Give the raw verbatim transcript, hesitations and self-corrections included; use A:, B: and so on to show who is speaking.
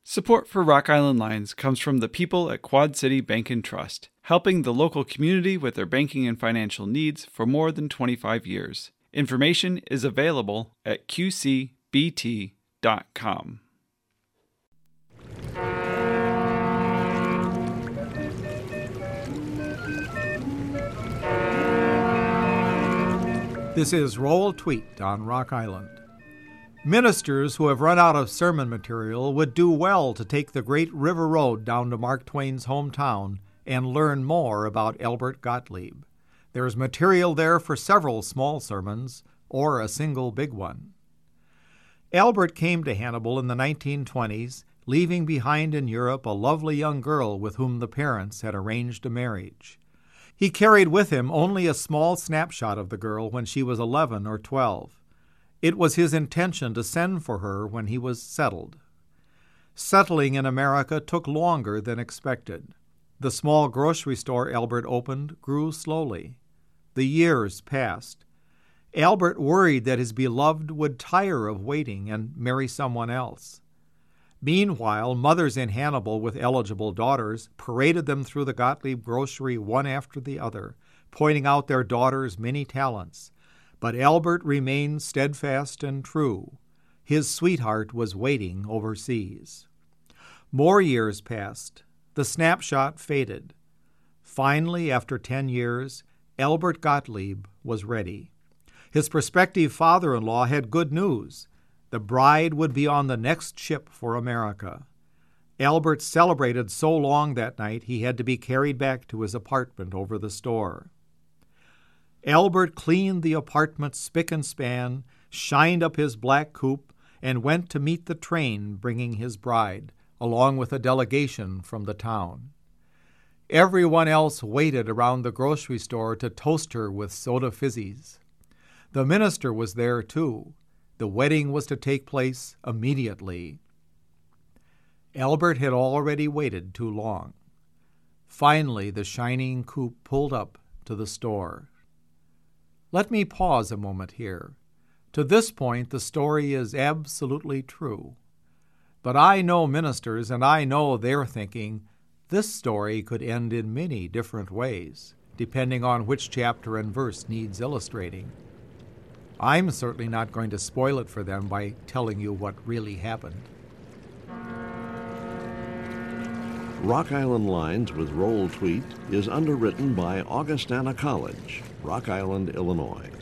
A: Support for Rock Island Lines comes from the people at Quad City Bank and Trust, helping the local community with their banking and financial needs for more than twenty-five years. Information is available at q c b t dot com.
B: This is Roll Tweet on Rock Island. Ministers who have run out of sermon material would do well to take the Great River Road down to Mark Twain's hometown and learn more about Albert Gottlieb. There is material there for several small sermons or a single big one. Albert came to Hannibal in the nineteen twenties, leaving behind in Europe a lovely young girl with whom the parents had arranged a marriage. He carried with him only a small snapshot of the girl when she was eleven or twelve. It was his intention to send for her when he was settled. Settling in America took longer than expected. The small grocery store Albert opened grew slowly. The years passed. Albert worried that his beloved would tire of waiting and marry someone else. Meanwhile, mothers in Hannibal with eligible daughters paraded them through the Gottlieb grocery one after the other, pointing out their daughters' many talents. But Albert remained steadfast and true. His sweetheart was waiting overseas. More years passed. The snapshot faded. Finally, after ten years, Albert Gottlieb was ready. His prospective father-in-law had good news. The bride would be on the next ship for America. Albert celebrated so long that night he had to be carried back to his apartment over the store. Albert cleaned the apartment spick and span, shined up his black coupe, and went to meet the train bringing his bride, along with a delegation from the town. Everyone else waited around the grocery store to toast her with soda fizzies. The minister was there, too. The wedding was to take place immediately. Albert had already waited too long. Finally, the shining coupe pulled up to the store. Let me pause a moment here. To this point, the story is absolutely true. But I know ministers, and I know they're thinking, this story could end in many different ways, depending on which chapter and verse needs illustrating. I'm certainly not going to spoil it for them by telling you what really happened.
C: Rock Island Lines with Roll Tweet is underwritten by Augustana College, Rock Island, Illinois.